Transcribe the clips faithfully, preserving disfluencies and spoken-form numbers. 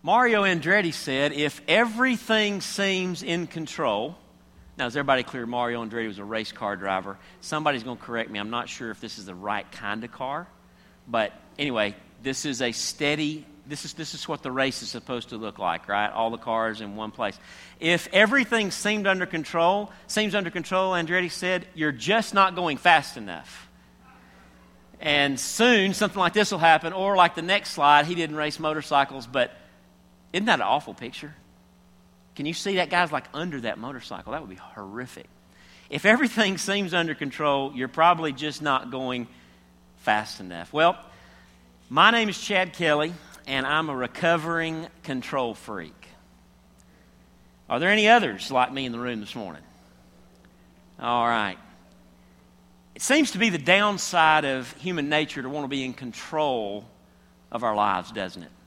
Mario Andretti said, if everything seems in control, now is everybody clear Mario Andretti was a race car driver? Somebody's going to correct me. I'm not sure if this is the right kind of car. But anyway, this is a steady, this is this is what the race is supposed to look like, right? All the cars in one place. If everything seemed under control, seems under control, Andretti said, you're just not going fast enough. And soon something like this will happen, or like the next slide, he didn't race motorcycles, but isn't that an awful picture? Can you see that guy's like under that motorcycle? That would be horrific. If everything seems under control, you're probably just not going fast enough. Well, my name is Chad Kelly, and I'm a recovering control freak. Are there any others like me in the room this morning? All right. It seems to be the downside of human nature to want to be in control of our lives, doesn't it?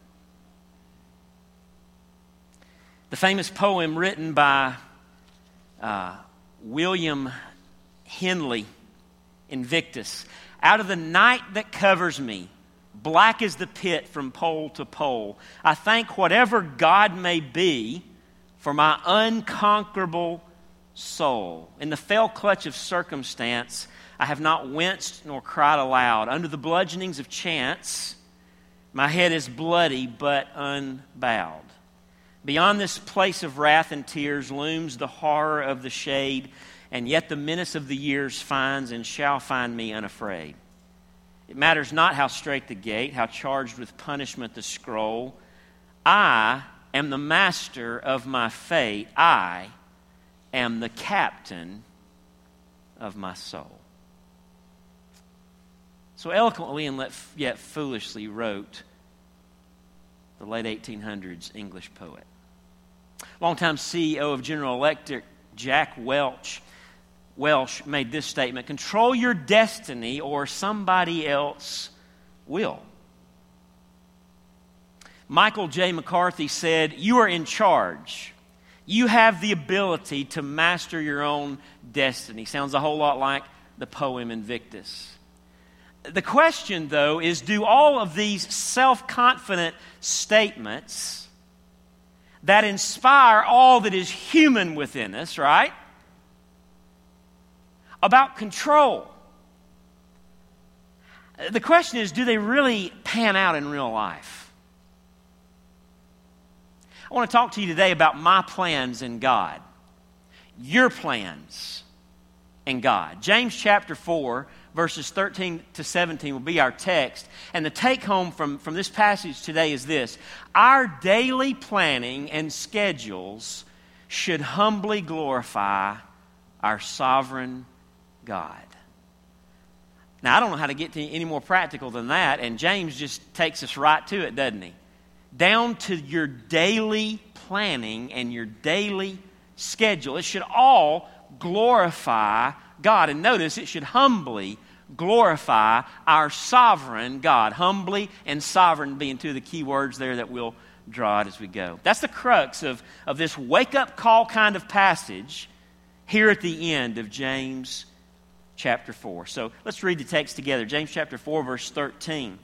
The famous poem written by uh, William Henley, Invictus. Out of the night that covers me, black as the pit from pole to pole, I thank whatever God may be for my unconquerable soul. In the fell clutch of circumstance, I have not winced nor cried aloud. Under the bludgeonings of chance, my head is bloody but unbowed. Beyond this place of wrath and tears looms the horror of the shade, and yet the menace of the years finds and shall find me unafraid. It matters not how straight the gate, how charged with punishment the scroll. I am the master of my fate. I am the captain of my soul. So eloquently and yet foolishly wrote the late eighteen hundreds English poet. Longtime C E O of General Electric, Jack Welch, Welch made this statement: control your destiny or somebody else will. Michael J. McCarthy said, you are in charge. You have the ability to master your own destiny. Sounds a whole lot like the poem Invictus. The question, though, is do all of these self-confident statements that inspire all that is human within us, right, about control, the question is, do they really pan out in real life? I want to talk to you today about my plans in God, your plans in God. James chapter four, verses thirteen to seventeen will be our text. And the take home from, from this passage today is this: our daily planning and schedules should humbly glorify our sovereign God. Now, I don't know how to get to any more practical than that, and James just takes us right to it, doesn't he? Down to your daily planning and your daily schedule. It should all glorify God. And notice, it should humbly glorify our sovereign God. Humbly and sovereign being two of the key words there that we'll draw out as we go. That's the crux of, of this wake-up call kind of passage here at the end of James chapter four. So let's read the text together. James chapter four, verse thirteen.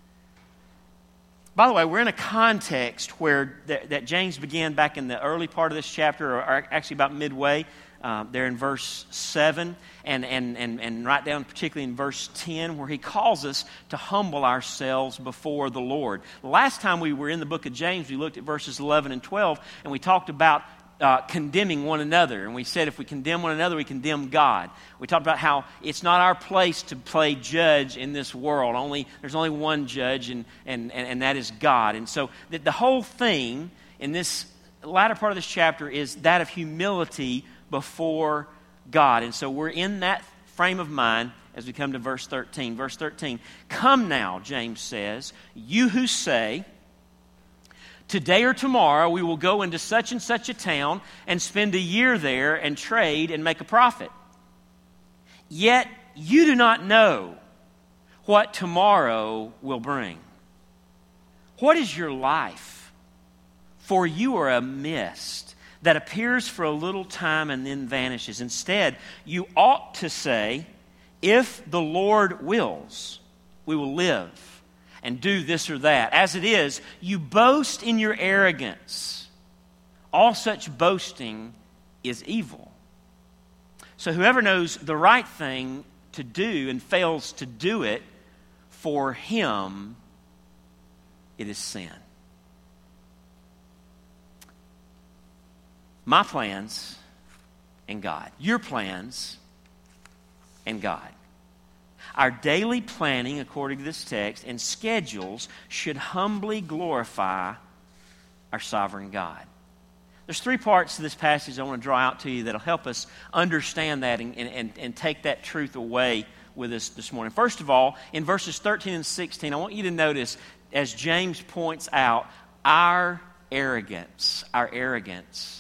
By the way, we're in a context where th- that James began back in the early part of this chapter, or actually about midway, uh, there in verse seven, and, and, and, and right down particularly in verse ten, where he calls us to humble ourselves before the Lord. The last time we were in the book of James, we looked at verses eleven and twelve, and we talked about Uh, condemning one another. And we said if we condemn one another, we condemn God. We talked about how it's not our place to play judge in this world. Only There's only one judge, and, and, and, and that is God. And so the, the whole thing in this latter part of this chapter is that of humility before God. And so we're in that frame of mind as we come to verse thirteen. Verse thirteen, come now, James says, you who say, today or tomorrow we will go into such and such a town and spend a year there and trade and make a profit. Yet you do not know what tomorrow will bring. What is your life? For you are a mist that appears for a little time and then vanishes. Instead, you ought to say, if the Lord wills, we will live and do this or that. As it is, you boast in your arrogance. All such boasting is evil. So whoever knows the right thing to do and fails to do it, for him it is sin. My plans and God. Your plans and God. Our daily planning, according to this text, and schedules should humbly glorify our sovereign God. There's three parts to this passage I want to draw out to you that'll help us understand that and, and, and take that truth away with us this morning. First of all, in verses thirteen and sixteen, I want you to notice, as James points out, our arrogance. Our arrogance.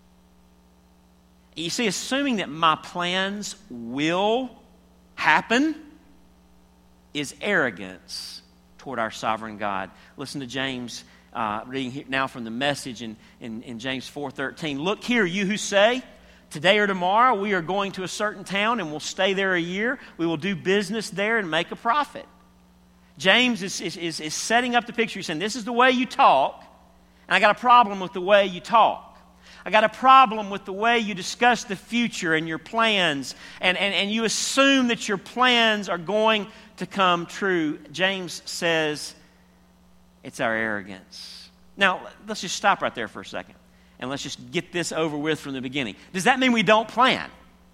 You see, assuming that my plans will happen is arrogance toward our sovereign God. Listen to James, uh, reading now from the Message in, in, in James four thirteen. Look here, you who say, today or tomorrow we are going to a certain town and we'll stay there a year. We will do business there and make a profit. James is, is, is, is setting up the picture. He's saying, this is the way you talk, and I got a problem with the way you talk. I got a problem with the way you discuss the future and your plans, and, and, and you assume that your plans are going to come true. James says it's our arrogance. Now, let's just stop right there for a second, and let's just get this over with from the beginning. Does that mean we don't plan?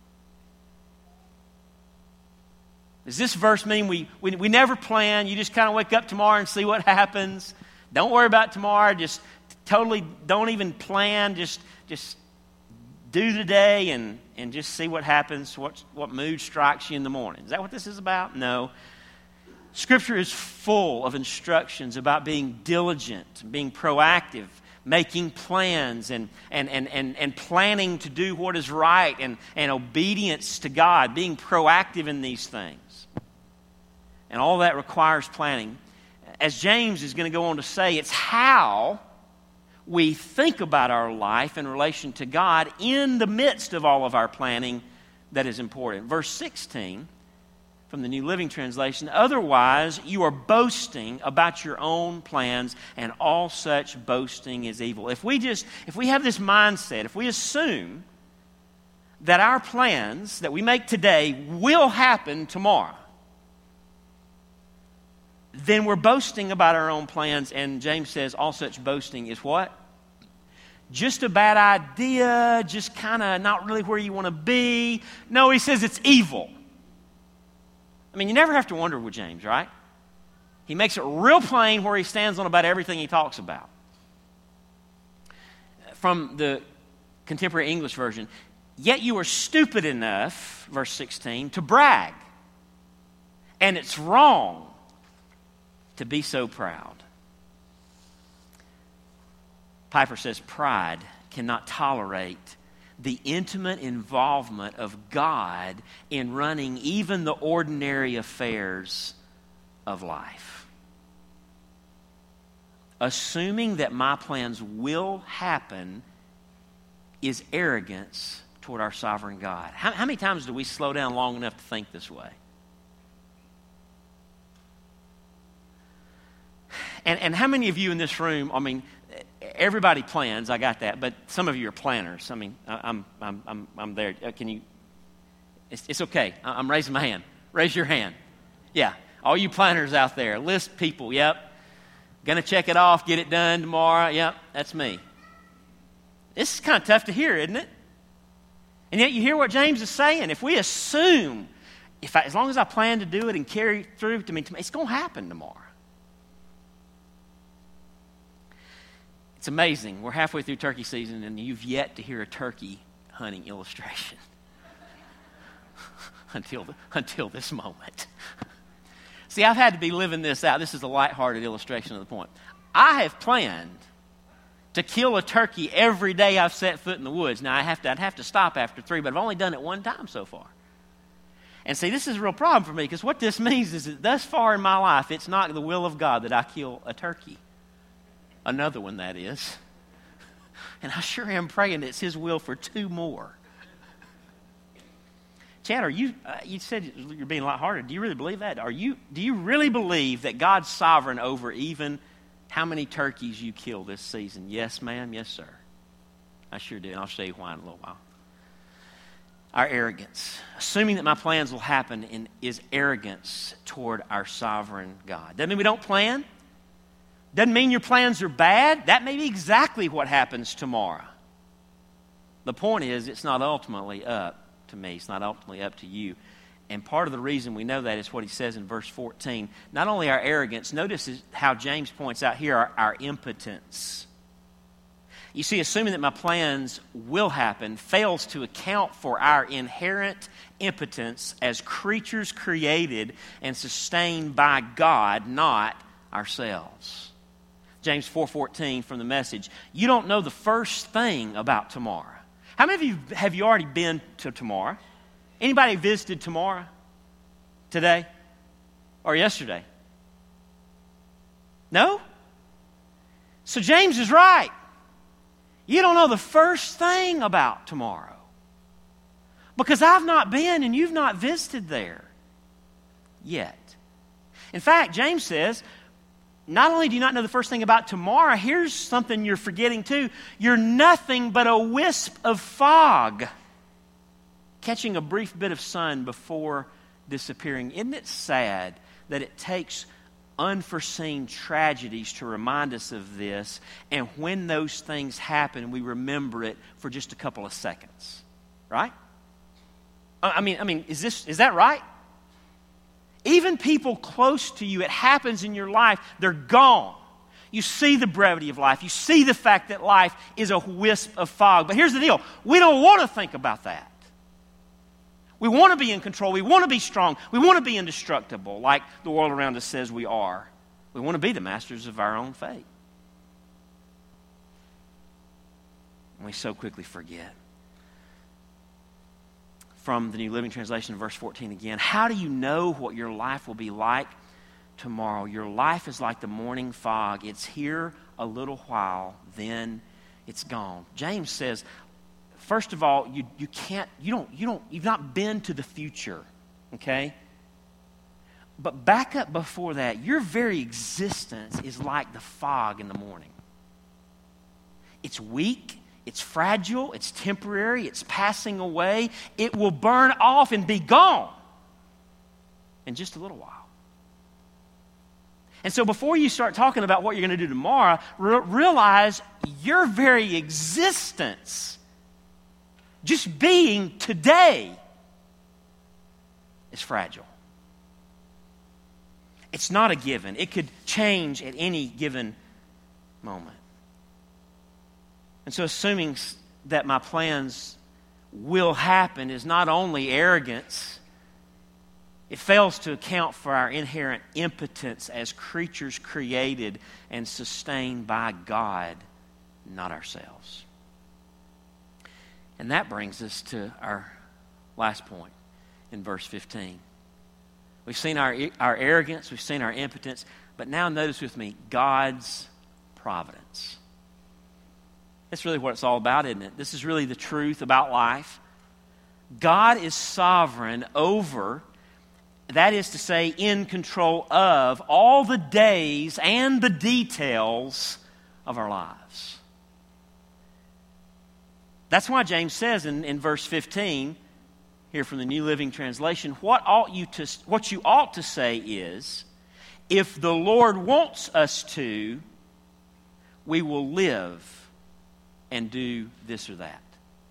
Does this verse mean we, we, we never plan? You just kind of wake up tomorrow and see what happens? Don't worry about tomorrow. Just totally don't even plan. Just Just do the day and, and just see what happens, what, what mood strikes you in the morning. Is that what this is about? No. Scripture is full of instructions about being diligent, being proactive, making plans, and, and, and, and, and planning to do what is right, and, and obedience to God, being proactive in these things. And all that requires planning. As James is going to go on to say, it's how we think about our life in relation to God in the midst of all of our planning that is important. Verse sixteen from the New Living Translation, otherwise you are boasting about your own plans, and all such boasting is evil. If we just, if we have this mindset, if we assume that our plans that we make today will happen tomorrow, then we're boasting about our own plans, and James says all such boasting is what? Just a bad idea, just kind of not really where you want to be. No, he says it's evil. I mean, you never have to wonder with James, right? He makes it real plain where he stands on about everything he talks about. From the Contemporary English Version, yet you are stupid enough, verse sixteen, to brag. And it's wrong to be so proud. Piper says pride cannot tolerate the intimate involvement of God in running even the ordinary affairs of life. Assuming that my plans will happen is arrogance toward our sovereign God. How, how many times do we slow down long enough to think this way? And, and how many of you in this room, I mean, everybody plans, I got that, but some of you are planners. I mean, I'm I'm I'm I'm there. Can you, it's, it's okay. I'm raising my hand. Raise your hand. Yeah, all you planners out there, list people, yep. Gonna check it off, get it done tomorrow, yep, that's me. This is kind of tough to hear, isn't it? And yet you hear what James is saying. If we assume, if I, as long as I plan to do it and carry it through, to me, it's going to happen tomorrow. It's amazing. We're halfway through turkey season and you've yet to hear a turkey hunting illustration until, the, until this moment. See, I've had to be living this out. This is a lighthearted illustration of the point. I have planned to kill a turkey every day I've set foot in the woods. Now, I have to, I'd have to stop after three, but I've only done it one time so far. And see, this is a real problem for me because what this means is that thus far in my life, it's not the will of God that I kill a turkey. Another one, that is. And I sure am praying it's His will for two more. Chad, are you, uh, you said you're being a lot harder. Do you really believe that? Are you, do you really believe that God's sovereign over even how many turkeys you kill this season? Yes, ma'am. Yes, sir. I sure do. And I'll show you why in a little while. Our arrogance. Assuming that my plans will happen in, is arrogance toward our sovereign God. Doesn't mean we don't plan. Doesn't mean your plans are bad. That may be exactly what happens tomorrow. The point is, it's not ultimately up to me. It's not ultimately up to you. And part of the reason we know that is what he says in verse fourteen. Not only our arrogance, notice how James points out here our, our impotence. You see, assuming that my plans will happen fails to account for our inherent impotence as creatures created and sustained by God, not ourselves. James four fourteen from the Message. You don't know the first thing about tomorrow. How many of you have you already been to tomorrow? Anybody visited tomorrow? Today? Or yesterday? No? So James is right. You don't know the first thing about tomorrow. Because I've not been and you've not visited there yet. In fact, James says, not only do you not know the first thing about tomorrow, here's something you're forgetting too. You're nothing but a wisp of fog, catching a brief bit of sun before disappearing. Isn't it sad that it takes unforeseen tragedies to remind us of this, and when those things happen, we remember it for just a couple of seconds, right? I mean, I mean, is this is that right? Even people close to you, it happens in your life, they're gone. You see the brevity of life. You see the fact that life is a wisp of fog. But here's the deal. We don't want to think about that. We want to be in control. We want to be strong. We want to be indestructible like the world around us says we are. We want to be the masters of our own fate. And we so quickly forget. From the New Living Translation, verse fourteen again. How do you know what your life will be like tomorrow? Your life is like the morning fog. It's here a little while, then it's gone. James says, first of all, you, you can't, you don't, you don't, you've not been to the future, okay? But back up before that, your very existence is like the fog in the morning. It's weak. It's fragile, it's temporary, it's passing away. It will burn off and be gone in just a little while. And so before you start talking about what you're going to do tomorrow, re- realize your very existence, just being today, is fragile. It's not a given. It could change at any given moment. And so assuming that my plans will happen is not only arrogance, it fails to account for our inherent impotence as creatures created and sustained by God, not ourselves. And that brings us to our last point in verse fifteen. We've seen our, our arrogance, we've seen our impotence, but now notice with me, God's providence. That's really what it's all about, isn't it? This is really the truth about life. God is sovereign over, that is to say, in control of all the days and the details of our lives. That's why James says in, in verse fifteen, here from the New Living Translation, what ought you to, what you ought to say is, if the Lord wants us to, we will live and do this or that.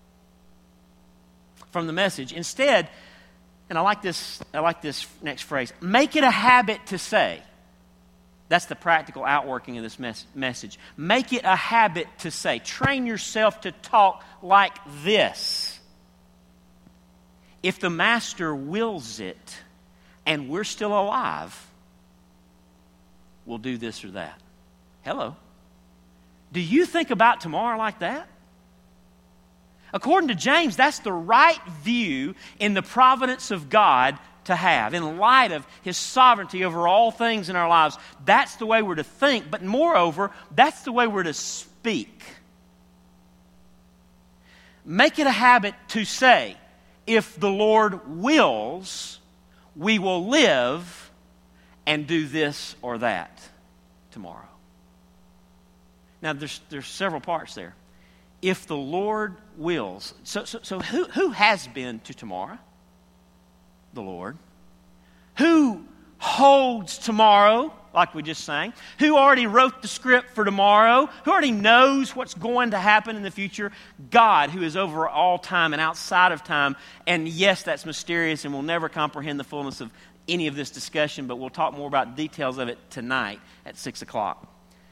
From the Message, instead, and I like this, I like this next phrase, make it a habit to say. That's the practical outworking of this mes- message. Make it a habit to say. Train yourself to talk like this. If the Master wills it and we're still alive, we'll do this or that. Hello. Do you think about tomorrow like that? According to James, that's the right view in the providence of God to have. In light of His sovereignty over all things in our lives, that's the way we're to think. But moreover, that's the way we're to speak. Make it a habit to say, if the Lord wills, we will live and do this or that tomorrow. Now, there's, there's several parts there. If the Lord wills. So, so, so who, who has been to tomorrow? The Lord. Who holds tomorrow, like we just sang? Who already wrote the script for tomorrow? Who already knows what's going to happen in the future? God, who is over all time and outside of time. And yes, that's mysterious, and we'll never comprehend the fullness of any of this discussion, but we'll talk more about details of it tonight at six o'clock.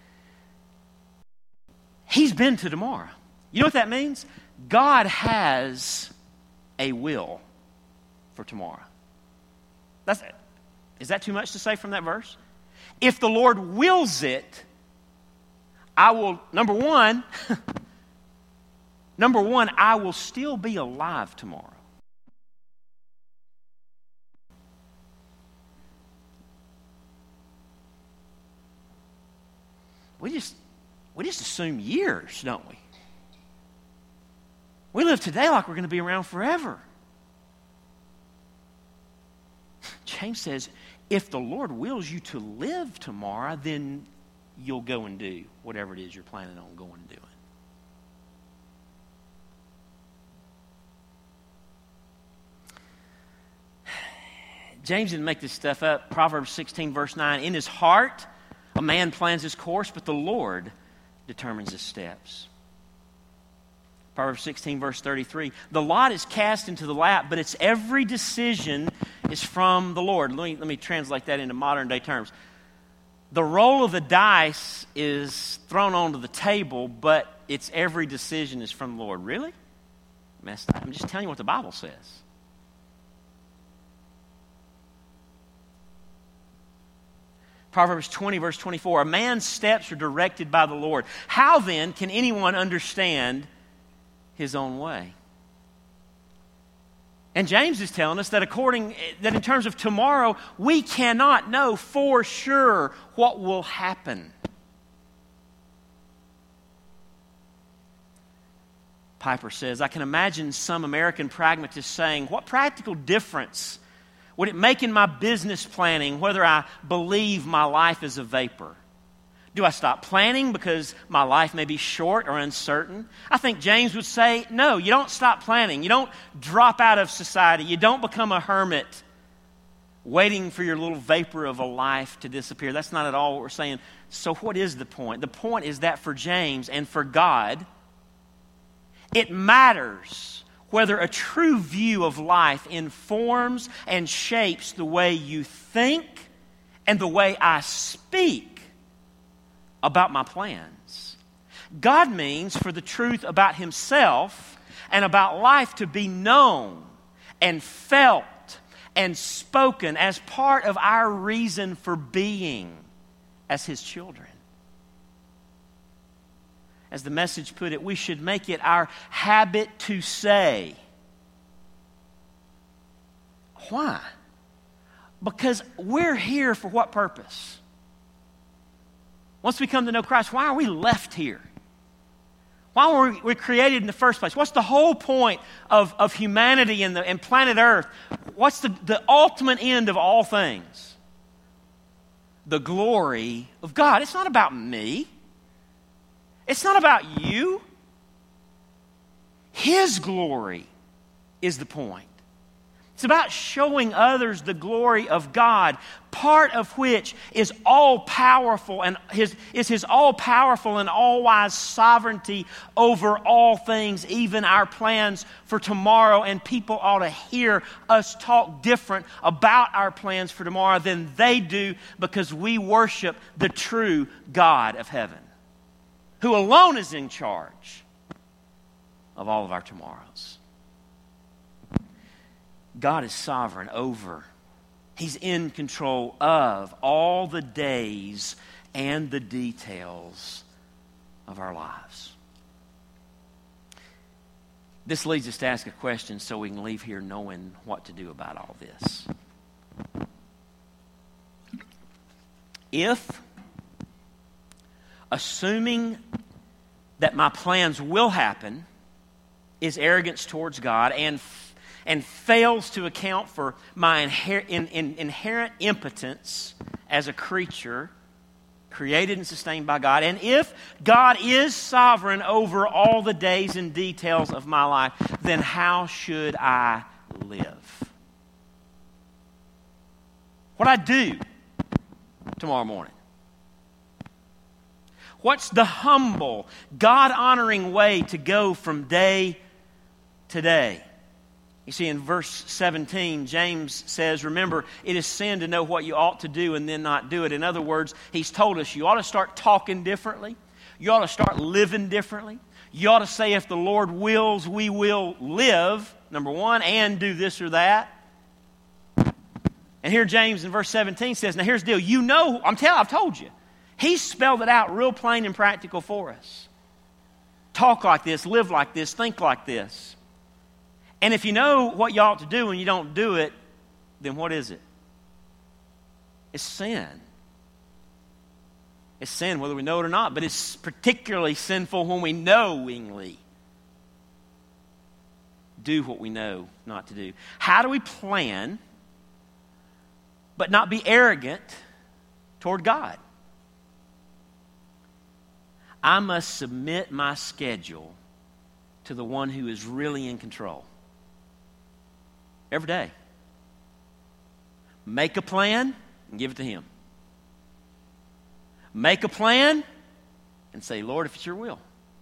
He's been to tomorrow. You know what that means? God has a will for tomorrow. That's, is that too much to say from that verse? If the Lord wills it, I will, number one, number one, I will still be alive tomorrow. We just, we just assume years, don't we? We live today like we're going to be around forever. James says, if the Lord wills you to live tomorrow, then you'll go and do whatever it is you're planning on going and doing. James didn't make this stuff up. Proverbs sixteen, verse nine, in his heart a man plans his course, but the Lord determines his steps. Proverbs sixteen, verse thirty-three, the lot is cast into the lap, but its every decision is from the Lord. Let me, let me translate that into modern day terms. The roll of the dice is thrown onto the table, but its every decision is from the Lord. Really? Messed up. I'm just telling you what the Bible says. Proverbs twenty, verse twenty-four, a man's steps are directed by the Lord. How then can anyone understand his own way? And James is telling us that according that in terms of tomorrow, we cannot know for sure what will happen. Piper says, I can imagine some American pragmatists saying, what practical difference would it make in my business planning whether I believe my life is a vapor? Do I stop planning because my life may be short or uncertain? I think James would say, no, you don't stop planning. You don't drop out of society. You don't become a hermit waiting for your little vapor of a life to disappear. That's not at all what we're saying. So what is the point? The point is that for James and for God, it matters whether a true view of life informs and shapes the way you think and the way I speak about my plans. God means for the truth about himself and about life to be known and felt and spoken as part of our reason for being as his children. As the Message put it, we should make it our habit to say. Why? Because we're here for what purpose? Once we come to know Christ, why are we left here? Why were we created in the first place? What's the whole point of, of humanity and, the, and planet Earth? What's the, the ultimate end of all things? The glory of God. It's not about me. It's not about you. His glory is the point. It's about showing others the glory of God, part of which is all-powerful and his, is His all-powerful and all-wise sovereignty over all things, even our plans for tomorrow. And people ought to hear us talk different about our plans for tomorrow than they do, because we worship the true God of heaven, who alone is in charge of all of our tomorrows. God is sovereign over, He's in control of all the days and the details of our lives. This leads us to ask a question so we can leave here knowing what to do about all this. If, assuming that my plans will happen, is arrogance towards God, and and fails to account for my inher- in, in, inherent impotence as a creature created and sustained by God, and if God is sovereign over all the days and details of my life, then how should I live? What I do tomorrow morning? What's the humble, God-honoring way to go from day to day? You see, in verse seventeen, James says, remember, it is sin to know what you ought to do and then not do it. In other words, he's told us you ought to start talking differently. You ought to start living differently. You ought to say, if the Lord wills, we will live, number one, and do this or that. And here James in verse seventeen says, now here's the deal. You know, I'm telling, I've told you. He's spelled it out real plain and practical for us. Talk like this, live like this, think like this. And if you know what you ought to do and you don't do it, then what is it? It's sin. It's sin whether we know it or not, but it's particularly sinful when we knowingly do what we know not to do. How do we plan but not be arrogant toward God? I must submit my schedule to the one who is really in control. Every day. Make a plan and give it to him. Make a plan and say, Lord, if it's your will.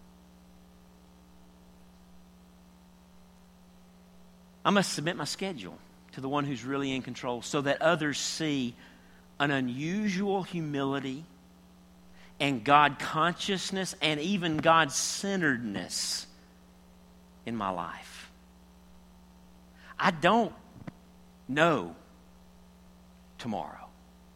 I must submit my schedule to the one who's really in control so that others see an unusual humility and God consciousness and even God centeredness in my life. I don't know tomorrow.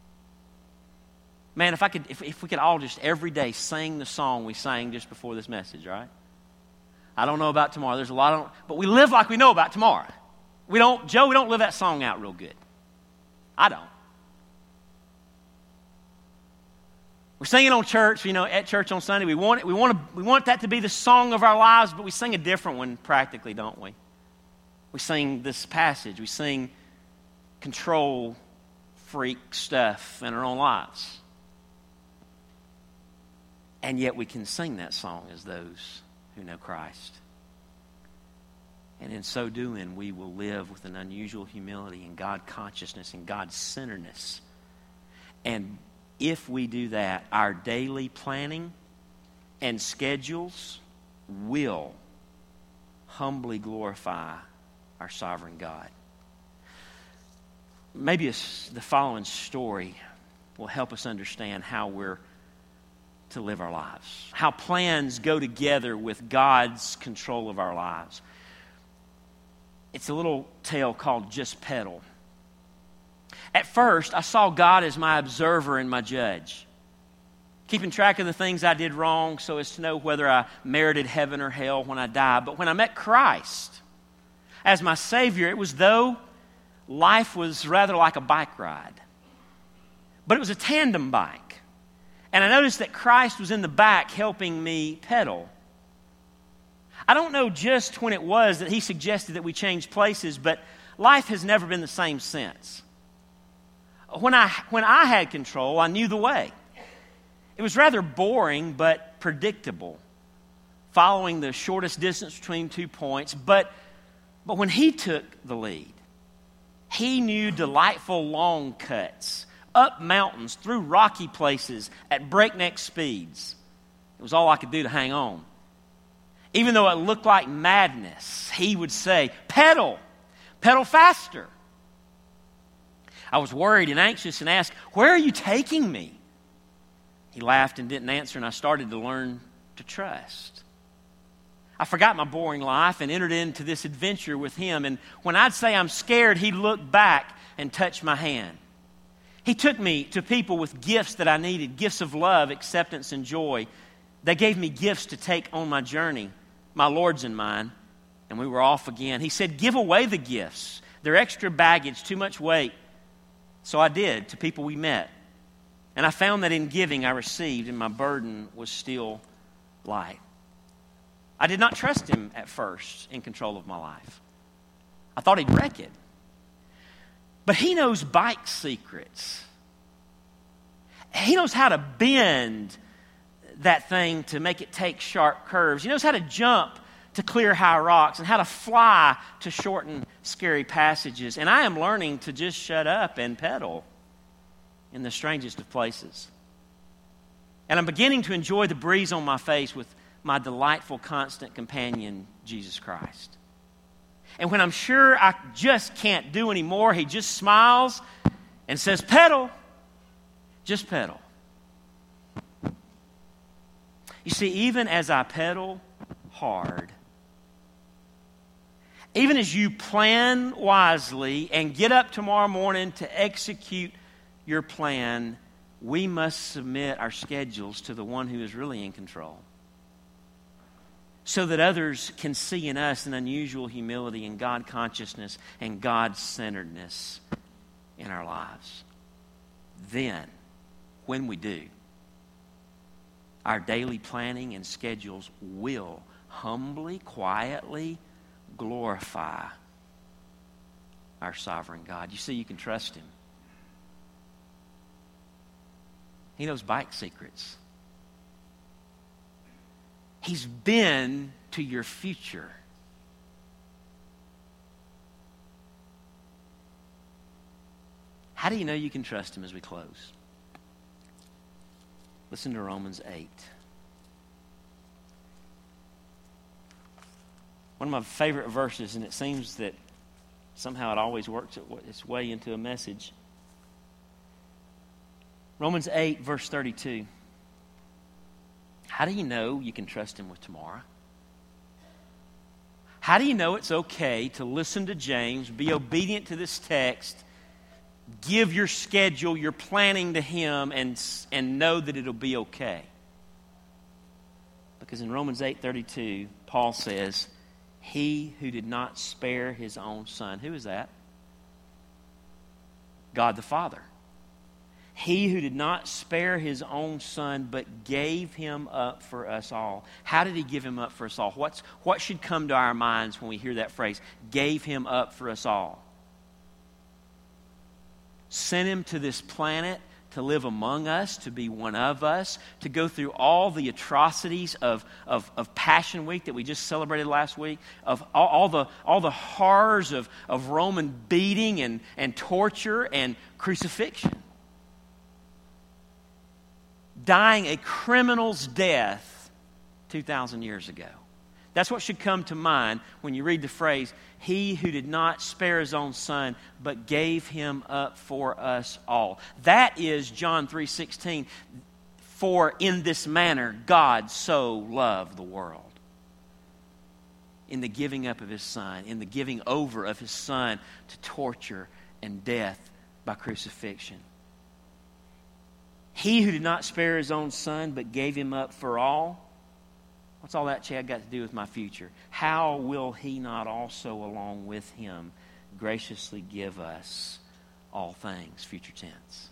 Man, if I could, if, if we could all just every day sing the song we sang just before this message, right? I don't know about tomorrow. There's a lot of, but we live like we know about tomorrow. We don't, Joe, we don't live that song out real good. I don't. We sing it on church, you know, at church on Sunday. We want it, we want to, we want that to be the song of our lives, but we sing a different one practically, don't we? We sing this passage. We sing control freak stuff in our own lives. And yet we can sing that song as those who know Christ. And in so doing, we will live with an unusual humility and God consciousness and God centeredness. And if we do that, our daily planning and schedules will humbly glorify our sovereign God. Maybe the following story will help us understand how we're to live our lives. How plans go together with God's control of our lives. It's a little tale called Just Pedal. At first, I saw God as my observer and my judge, keeping track of the things I did wrong so as to know whether I merited heaven or hell when I die. But when I met Christ as my Savior, it was though life was rather like a bike ride. But it was a tandem bike. And I noticed that Christ was in the back helping me pedal. I don't know just when it was that he suggested that we change places, but life has never been the same since. When I, when I had control, I knew the way. It was rather boring but predictable, following the shortest distance between two points. But, but when he took the lead, he knew delightful long cuts, up mountains, through rocky places, at breakneck speeds. It was all I could do to hang on. Even though it looked like madness, he would say, pedal, pedal faster. I was worried and anxious and asked, where are you taking me? He laughed and didn't answer, and I started to learn to trust. I forgot my boring life and entered into this adventure with him. And when I'd say I'm scared, he'd look back and touch my hand. He took me to people with gifts that I needed, gifts of love, acceptance, and joy. They gave me gifts to take on my journey, my Lord's and mine, and we were off again. He said, give away the gifts. They're extra baggage, too much weight. So I did to people we met. And I found that in giving I received, and my burden was still light. I did not trust him at first in control of my life. I thought he'd wreck it. But he knows bike secrets. He knows how to bend that thing to make it take sharp curves. He knows how to jump to clear high rocks and how to fly to shorten scary passages. And I am learning to just shut up and pedal in the strangest of places. And I'm beginning to enjoy the breeze on my face with my delightful, constant companion, Jesus Christ. And when I'm sure I just can't do anymore, he just smiles and says, pedal, just pedal. You see, even as I pedal hard, even as you plan wisely and get up tomorrow morning to execute your plan, we must submit our schedules to the one who is really in control, so that others can see in us an unusual humility and God consciousness and God-centeredness in our lives. Then, when we do, our daily planning and schedules will humbly, quietly glorify our sovereign God. You see, you can trust him. He knows bike secrets. He's been to your future. How do you know you can trust him as we close? Listen to Romans eight. One of my favorite verses, and it seems that somehow it always works its way into a message. Romans eight, verse thirty-two. How do you know you can trust him with tomorrow? How do you know it's okay to listen to James, be obedient to this text, give your schedule, your planning to him, and, and know that it'll be okay? Because in Romans eight thirty-two, Paul says, he who did not spare his own son. Who is that? God the Father. He who did not spare his own son, but gave him up for us all. How did he give him up for us all? What's, what should come to our minds when we hear that phrase? Gave him up for us all. Sent him to this planet to live among us, to be one of us, to go through all the atrocities of, of, of Passion Week that we just celebrated last week, of all, all the all the horrors of, of Roman beating and, and torture and crucifixion. Dying a criminal's death two thousand years ago. That's what should come to mind when you read the phrase, he who did not spare his own son, but gave him up for us all. That is John three sixteen. For in this manner God so loved the world. In the giving up of his son, in the giving over of his son to torture and death by crucifixion. He who did not spare his own son, but gave him up for all. What's all that, Chad, got to do with my future? How will he not also, along with him, graciously give us all things? Future tense.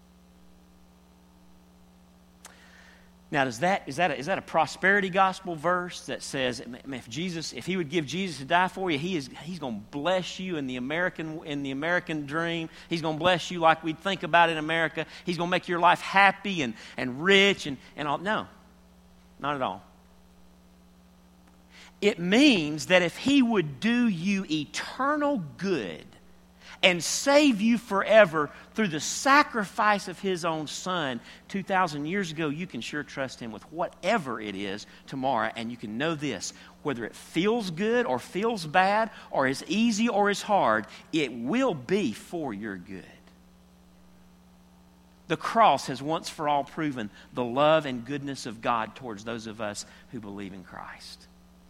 Now, does that is that a, is that a prosperity gospel verse that says, if Jesus, if he would give Jesus to die for you, he is he's going to bless you in the American in the American dream. He's going to bless you like we'd think about in America. He's going to make your life happy and, and rich and, and all. No, not at all. It means that if he would do you eternal good and save you forever through the sacrifice of his own son two thousand years ago, you can sure trust him with whatever it is tomorrow. And you can know this, whether it feels good or feels bad or is easy or is hard, it will be for your good. The cross has once for all proven the love and goodness of God towards those of us who believe in Christ.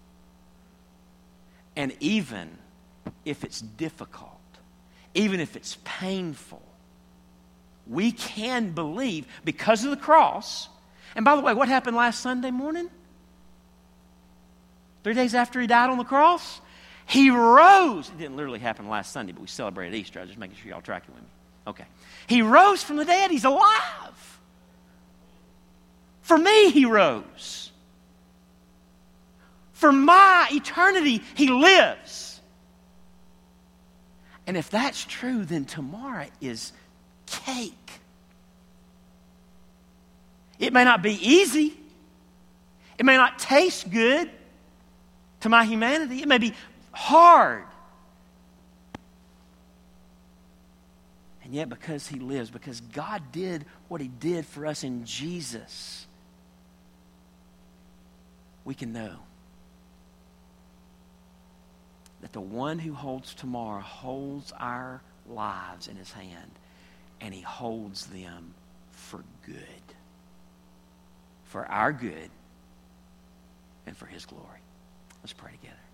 And even if it's difficult, even if it's painful, we can believe because of the cross. And by the way, what happened last Sunday morning? Three days after he died on the cross? He rose. It didn't literally happen last Sunday, but we celebrated Easter. I was just making sure y'all tracking with me. Okay. He rose from the dead. He's alive. For me, he rose. For my eternity, he lives. And if that's true, then tomorrow is cake. It may not be easy. It may not taste good to my humanity. It may be hard. And yet, because He lives, because God did what He did for us in Jesus, we can know that the one who holds tomorrow holds our lives in His hand, and He holds them for good. For our good and for His glory. Let's pray together.